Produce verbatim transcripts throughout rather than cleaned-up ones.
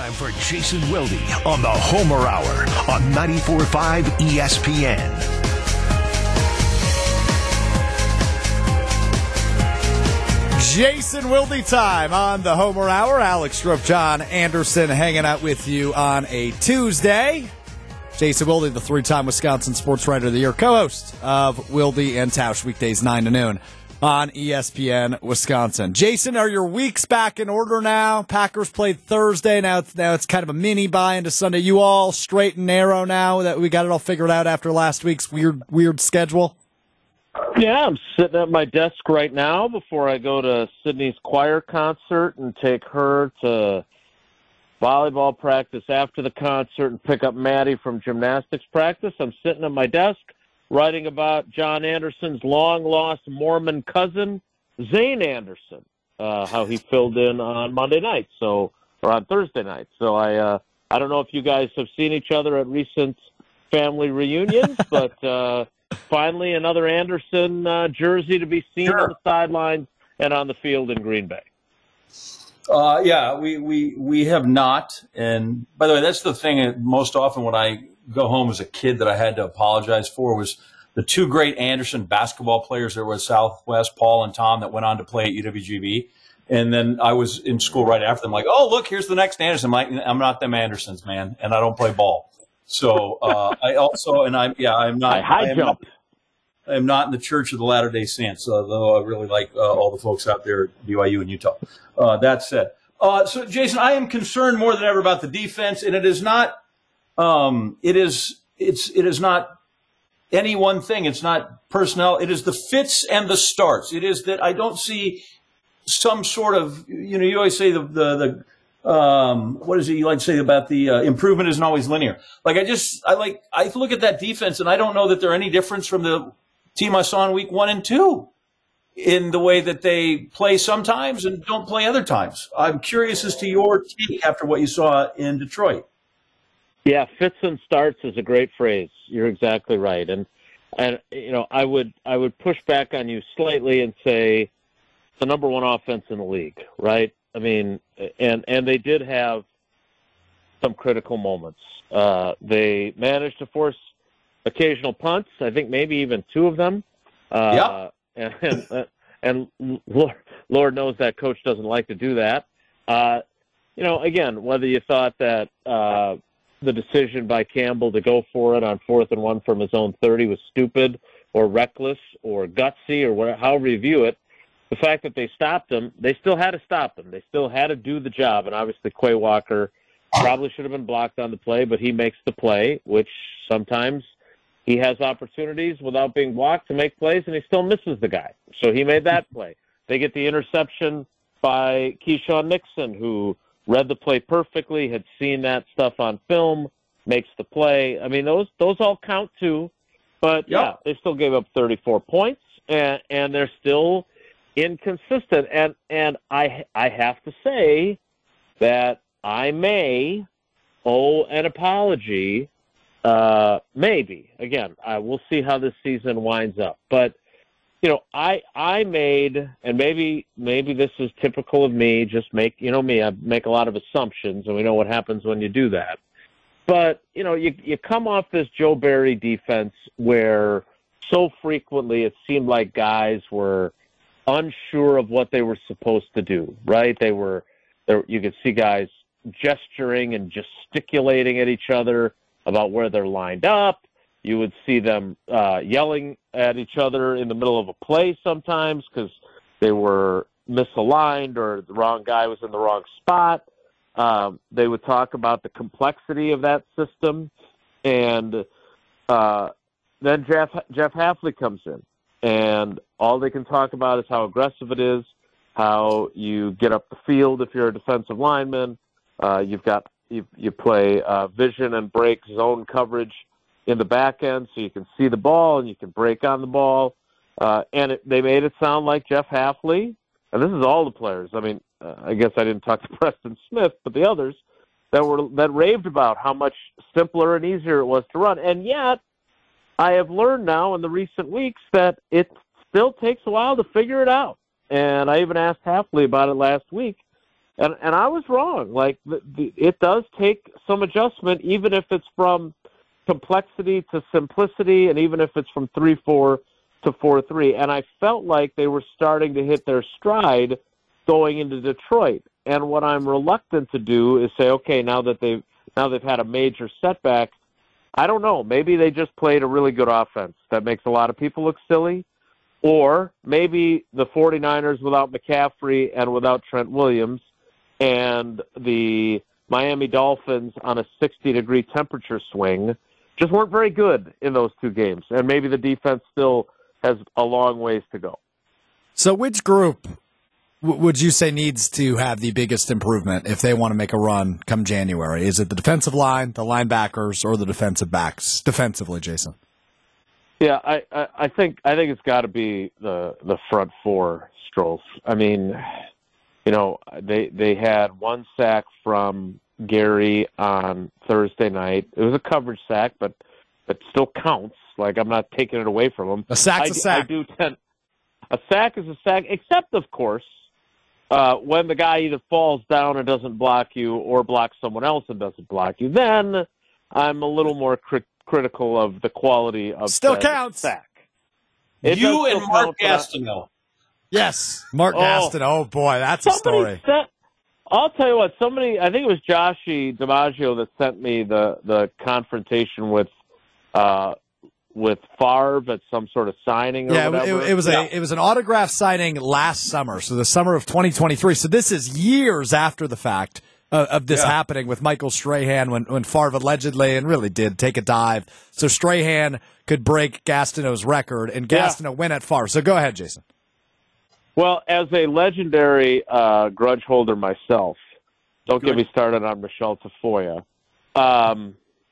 Time for Jason Wilde on the Homer Hour on ninety-four point five E S P N. Jason Wilde time on the Homer Hour. Alex Stroop, John Anderson hanging out with you on a Tuesday. Jason Wilde, the three-time Wisconsin Sports Writer of the Year, co-host of Wilde and Tausch, weekdays nine to noon on E S P N Wisconsin. Jason, are your weeks back in order now? Packers played Thursday. Now it's, now it's kind of a mini bye into Sunday. You all straight and narrow now that we got it all figured out after last week's weird, weird schedule? Yeah, I'm sitting at my desk right now before I go to Sydney's choir concert and take her to volleyball practice after the concert and pick up Maddie from gymnastics practice. I'm sitting at my desk writing about John Anderson's long-lost Mormon cousin, Zane Anderson, uh, how he filled in on Monday night, so or on Thursday night. So I uh, I don't know if you guys have seen each other at recent family reunions, but uh, finally another Anderson uh, jersey to be seen sure. on the sidelines and on the field in Green Bay. Uh, yeah, we, we, we have not. And by the way, that's the thing most often when I go home as a kid that I had to apologize for was the two great Anderson basketball players that were at Southwest, Paul and Tom, that went on to play at U W G B. And then I was in school right after them, like, oh, look, here's the next Anderson. I'm like, I'm not them Andersons, man, and I don't play ball. So uh, I also, and I'm, yeah, I'm not. High I am jump. Not, I am not in the Church of the Latter-day Saints, although I really like uh, all the folks out there at B Y U and Utah. Uh, that said. Uh, so, Jason, I am concerned more than ever about the defense, and it is not um, – it is it's it is not any one thing. It's not personnel. It is the fits and the starts. It is that I don't see some sort of – you know, you always say the the, the um, what is it you like to say about the uh, improvement isn't always linear. Like I just – I like – I look at that defense, and I don't know that they're any difference from the team I saw in week one and two. In the way that they play sometimes and don't play other times. I'm curious as to your take after what you saw in Detroit. Yeah, fits and starts is a great phrase. You're exactly right. And, and you know, I would I would push back on you slightly and say it's the number one offense in the league, right? I mean, and, and they did have some critical moments. Uh, they managed to force occasional punts, I think maybe even two of them. Uh, yeah. And, and and Lord knows that coach doesn't like to do that. Uh, you know, again, whether you thought that uh, the decision by Campbell to go for it on fourth and one from his own thirty was stupid or reckless or gutsy or whatever, however you view it, the fact that they stopped him, they still had to stop him. They still had to do the job. And obviously Quay Walker probably should have been blocked on the play, but he makes the play, which sometimes – he has opportunities without being blocked to make plays, and he still misses the guy. So he made that play. They get the interception by Keyshawn Nixon, who read the play perfectly, had seen that stuff on film, makes the play. I mean, those those all count too. But, yep. yeah, they still gave up thirty-four points, and, and they're still inconsistent. And, and I, I have to say that I may owe an apology. Uh, maybe. Again, uh, we'll see how this season winds up. But, you know, I I made, and maybe maybe this is typical of me, just make, you know me, I make a lot of assumptions, and we know what happens when you do that. But, you know, you you come off this Joe Barry defense where so frequently it seemed like guys were unsure of what they were supposed to do, right? They were, they, you could see guys gesturing and gesticulating at each other about where they're lined up. You would see them uh, yelling at each other in the middle of a play sometimes because they were misaligned or the wrong guy was in the wrong spot. Um, they would talk about the complexity of that system. And uh, then Jeff, Jeff Hafley comes in, and all they can talk about is how aggressive it is, how you get up the field if you're a defensive lineman. Uh, you've got You, you play uh, vision and break zone coverage in the back end so you can see the ball and you can break on the ball. Uh, and it, they made it sound like Jeff Hafley, and this is all the players. I mean, uh, I guess I didn't talk to Preston Smith, but the others that were that raved about how much simpler and easier it was to run. And yet, I have learned now in the recent weeks that it still takes a while to figure it out. And I even asked Hafley about it last week. And and I was wrong. Like the, the, it does take some adjustment, even if it's from complexity to simplicity, and even if it's from three four to four three. And I felt like they were starting to hit their stride going into Detroit. And what I'm reluctant to do is say, okay, now that they've now they've had a major setback, I don't know. Maybe they just played a really good offense that makes a lot of people look silly. Or maybe the 49ers without McCaffrey and without Trent Williams and the Miami Dolphins on a sixty-degree temperature swing just weren't very good in those two games. And maybe the defense still has a long ways to go. So which group w- would you say needs to have the biggest improvement if they want to make a run come January? Is it the defensive line, the linebackers, or the defensive backs? Defensively, Jason. Yeah, I, I, I think I think it's got to be the the front four, Strofe. I mean, you know, they they had one sack from Gary on Thursday night. It was a coverage sack, but it still counts. Like, I'm not taking it away from him. A sack's I, a sack. I do tend, a sack is a sack, except, of course, uh, when the guy either falls down and doesn't block you or blocks someone else and doesn't block you. Then I'm a little more crit- critical of the quality of Still the counts. sack. It You and Mark count, Gastineau. Yes, Mark Oh. Gaston. Oh, boy, that's a Somebody story. sent, I'll tell you what, somebody, I think it was Joshi DiMaggio that sent me the, the confrontation with uh, with Favre at some sort of signing or Yeah, whatever. it, it was Yeah. a it was an autograph signing last summer, so the summer of twenty twenty-three. So this is years after the fact uh, of this Yeah. happening with Michael Strahan when when Favre allegedly and really did take a dive, so Strahan could break Gastineau's record and Yeah. Gastineau win at Favre. So go ahead, Jason. Well, as a legendary uh, grudge holder myself, don't get Good. me started on Michelle Tafoya. Um,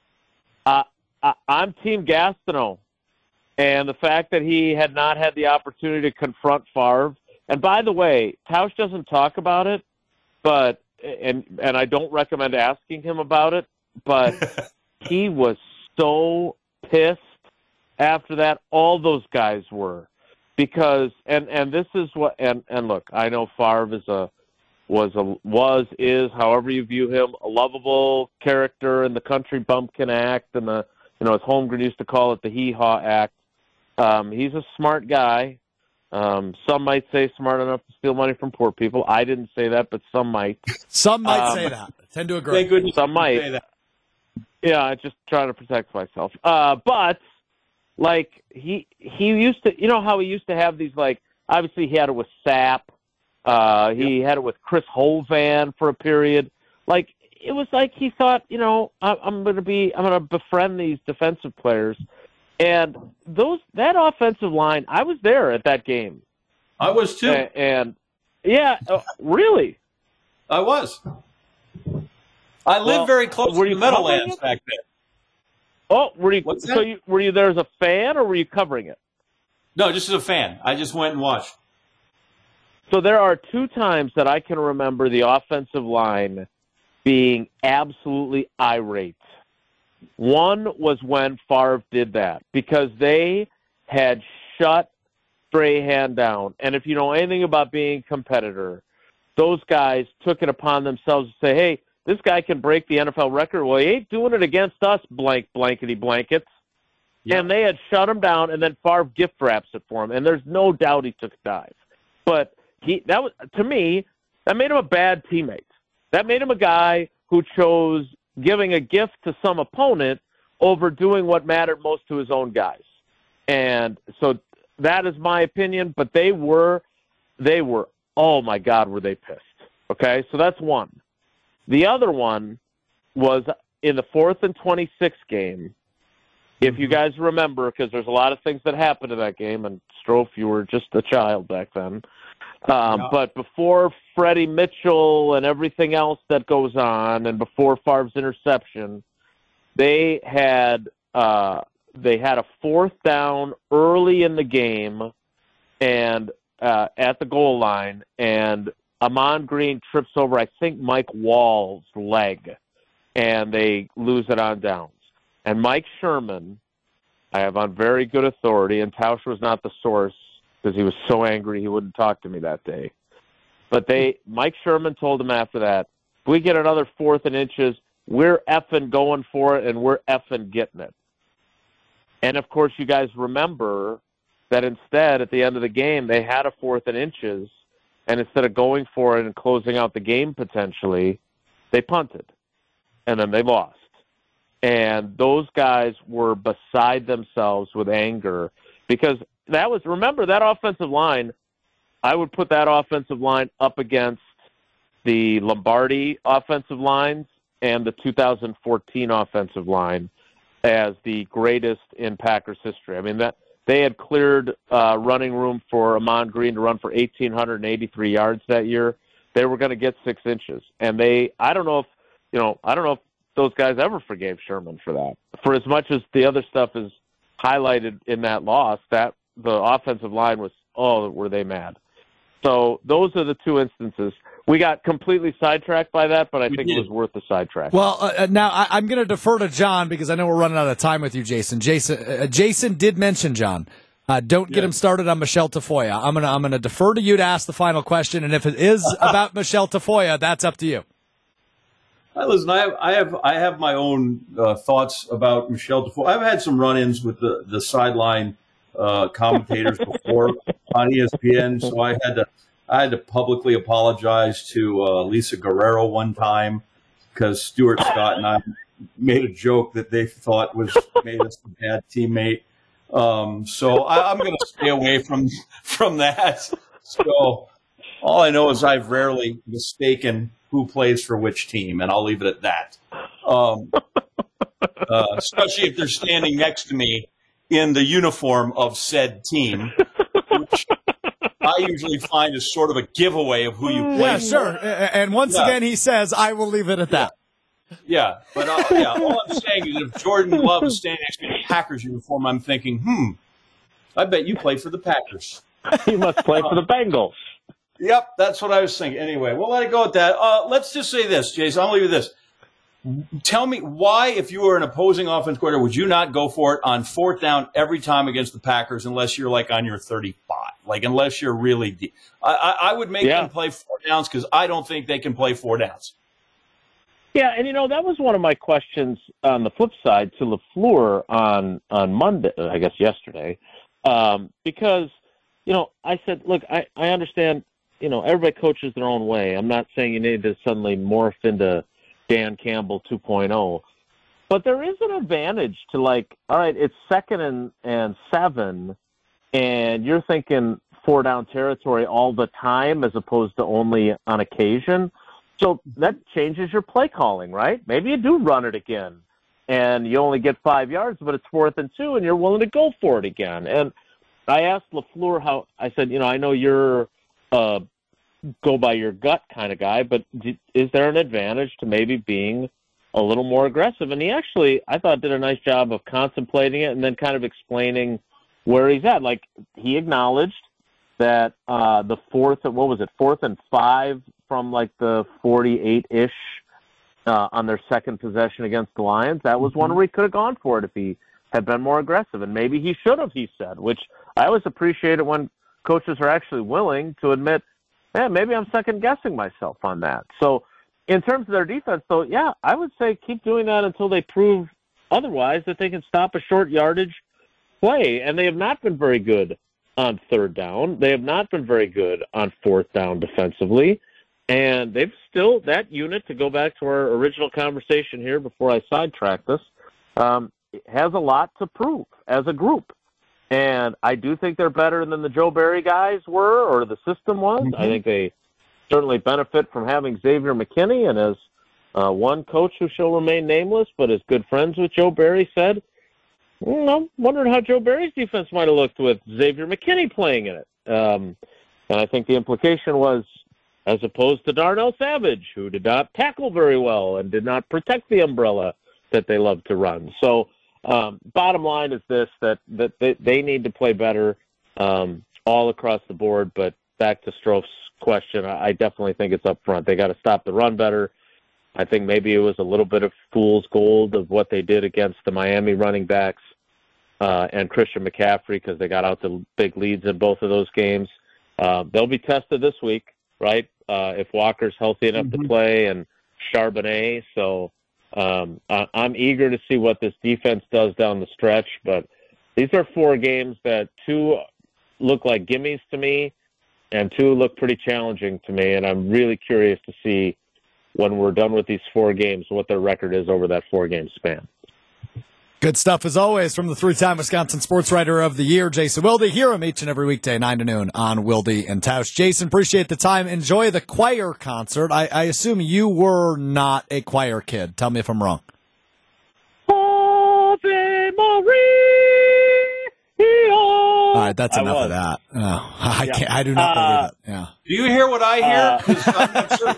I, I, I'm Team Gastineau, and the fact that he had not had the opportunity to confront Favre. And by the way, Tausch doesn't talk about it, but and and I don't recommend asking him about it. But he was so pissed after that. All those guys were. Because and, and this is what and, and look, I know Favre is a was a was is however you view him a lovable character in the country bumpkin act and the you know as Holmgren used to call it the hee haw act. Um, he's a smart guy. Um, some might say smart enough to steal money from poor people. I didn't say that, but some might. Some might Um, say that. I tend to agree. Thank goodness Some you might. say that. Yeah, I just trying to protect myself. Uh, but like he he used to, you know how he used to have these like obviously he had it with Sapp, uh, he had it with Chris Hovan for a period. Like it was like he thought, you know, I, I'm going to be I'm going to befriend these defensive players, and those that offensive line. I was there at that game, I was too. and, and yeah, uh, really. I was. I lived Well, very close were to you the covering Meadowlands it? back then. Oh, were you What's so that? you were you there as a fan or were you covering it? No, just as a fan. I just went and watched. So there are two times that I can remember the offensive line being absolutely irate. One was when Favre did that because they had shut Strahan down. And if you know anything about being a competitor, those guys took it upon themselves to say, hey, this guy can break the N F L record. Well, he ain't doing it against us, blank, blankety blankets. Yeah. And they had shut him down, and then Favre gift wraps it for him. And there's no doubt he took a dive. But he that was to me, that made him a bad teammate. That made him a guy who chose giving a gift to some opponent over doing what mattered most to his own guys. And so that is my opinion. But they were, they were, oh my God, were they pissed? Okay, so that's one. The other one was in the fourth and twenty-six game. If you guys remember, because there's a lot of things that happened in that game, and Strofe, you were just a child back then. Um, Yeah. But before Freddie Mitchell and everything else that goes on, and before Favre's interception, they had uh, they had a fourth down early in the game, and uh, at the goal line, and Amon Green trips over, I think, Mike Wall's leg, and they lose it on downs. And Mike Sherman, I have on very good authority, and Tausch was not the source because he was so angry he wouldn't talk to me that day. But they, Mike Sherman told him after that, if we get another fourth and inches, we're effing going for it, and we're effing getting it. And, of course, you guys remember that instead, at the end of the game, they had a fourth and inches, and instead of going for it and closing out the game potentially, they punted, and then they lost. And those guys were beside themselves with anger because that was, remember, that offensive line, I would put that offensive line up against the Lombardi offensive lines and the two thousand fourteen offensive line as the greatest in Packers history. I mean, that they had cleared uh, running room for Ahman Green to run for one thousand eight hundred eighty-three yards that year. They were going to get six inches. And they, I don't know if, you know, I don't know if those guys ever forgave Sherman for that. For as much as the other stuff is highlighted in that loss, that the offensive line was, oh, were they mad. So those are the two instances. We got completely sidetracked by that, but I we think did. It was worth the sidetrack. Well, uh, now I, I'm going to defer to John because I know we're running out of time with you, Jason. Jason, uh, Jason did mention, John, uh, don't yeah. get him started on Michelle Tafoya. I'm going to I'm going to defer to you to ask the final question, and if it is about Michelle Tafoya, that's up to you. Hi, listen, I have I have I have my own uh, thoughts about Michelle Tafoya. I've had some run-ins with the the sideline uh, commentators before on E S P N, so I had to. I had to publicly apologize to uh, Lisa Guerrero one time because Stuart Scott and I made a joke that they thought was made us a bad teammate. Um, so I, I'm going to stay away from from that. So all I know is I've rarely mistaken who plays for which team, and I'll leave it at that. Um, uh, especially if they're standing next to me in the uniform of said team, which I usually find is sort of a giveaway of who you play yeah, for. sure. And once yeah. again, he says, I will leave it at that. Yeah, but uh, yeah, all I'm saying is if Jordan Love is standing next to me in a Packers uniform, I'm thinking, hmm, I bet you play for the Packers. You must play for the Bengals. Yep, that's what I was thinking. Anyway, we'll let it go at that. Uh, let's just say this, Jason. I'll leave you with this. Tell me why, if you were an opposing offense coordinator, would you not go for it on fourth down every time against the Packers unless you're like on your thirty-five? Like, unless you're really deep. I, I, I would make yeah. them play four downs because I don't think they can play four downs. Yeah, and, you know, that was one of my questions on the flip side to LaFleur on, on Monday, I guess yesterday, um, because, you know, I said, look, I, I understand, you know, everybody coaches their own way. I'm not saying you need to suddenly morph into Dan Campbell two point oh. But there is an advantage to, like, all right, it's second and, and seven, and you're thinking four-down territory all the time as opposed to only on occasion. So that changes your play calling, right? Maybe you do run it again, and you only get five yards, but it's fourth and two, and you're willing to go for it again. And I asked LaFleur how – I said, you know, I know you're uh, – go by your gut kind of guy, but is there an advantage to maybe being a little more aggressive? And he actually, I thought, did a nice job of contemplating it and then kind of explaining where he's at. Like, he acknowledged that uh, the fourth, what was it, fourth and five from like the forty-eight-ish uh, on their second possession against the Lions, that was one where he could have gone for it if he had been more aggressive. And maybe he should have, he said, which I always appreciate it when coaches are actually willing to admit, man, maybe I'm second-guessing myself on that. So in terms of their defense, though, yeah, I would say keep doing that until they prove otherwise that they can stop a short yardage play. And they have not been very good on third down. They have not been very good on fourth down defensively. And they've still, that unit, to go back to our original conversation here before I sidetrack this, um, has a lot to prove as a group. And I do think they're better than the Joe Barry guys were or the system was. Mm-hmm. I think they certainly benefit from having Xavier McKinney. And as uh, one coach who shall remain nameless but is good friends with Joe Barry said, mm, I'm wondering how Joe Barry's defense might have looked with Xavier McKinney playing in it. Um, and I think the implication was, as opposed to Darnell Savage, who did not tackle very well and did not protect the umbrella that they love to run. So, Um, bottom line is this, that, that they, they need to play better um, all across the board. But back to Strouf's question, I, I definitely think it's up front. They got to stop the run better. I think maybe it was a little bit of fool's gold of what they did against the Miami running backs uh, and Christian McCaffrey because they got out to big leads in both of those games. Uh, they'll be tested this week right? Uh, if Walker's healthy enough Mm-hmm. to play, and Charbonnet. So um, I, I'm eager to see what this defense does down the stretch. But these are four games that two look like gimmies to me, and two look pretty challenging to me. And I'm really curious to see when we're done with these four games what their record is over that four-game span. Good stuff as always from the three-time Wisconsin Sports Writer of the Year, Jason Wilde. Hear him each and every weekday, nine to noon on Wilde and Tausch. Jason, appreciate the time. Enjoy the choir concert. I, I assume you were not a choir kid. Tell me if I'm wrong. Ave Maria. All right, that's I enough was. of that. Oh, I Yeah. can't. I do not Uh, believe it. Yeah. Do you hear what I hear? 'Cause I'm not sure.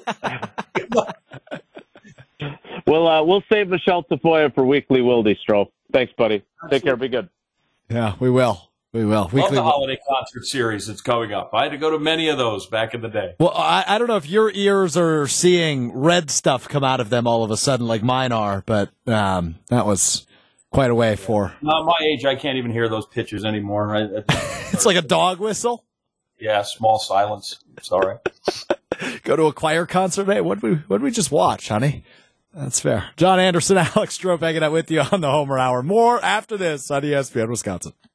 We'll uh, we'll save Michelle Tafoya for weekly Wilde Stroh. Thanks, buddy. Take care. Be good. Yeah, we will. We will. Love Weekly. the holiday concert series that's coming up. I had to go to many of those back in the day. Well, I, I don't know if your ears are seeing red stuff come out of them all of a sudden like mine are, but um, that was quite a way for. Not my age, I can't even hear those pitches anymore. I, I, It's like a dog whistle. yeah, small silence. Sorry. Go to a choir concert, mate. What did we what did we just watch, honey? That's fair. John Anderson, Alex Stroh hanging out with you on the Homer Hour. More after this on E S P N Wisconsin.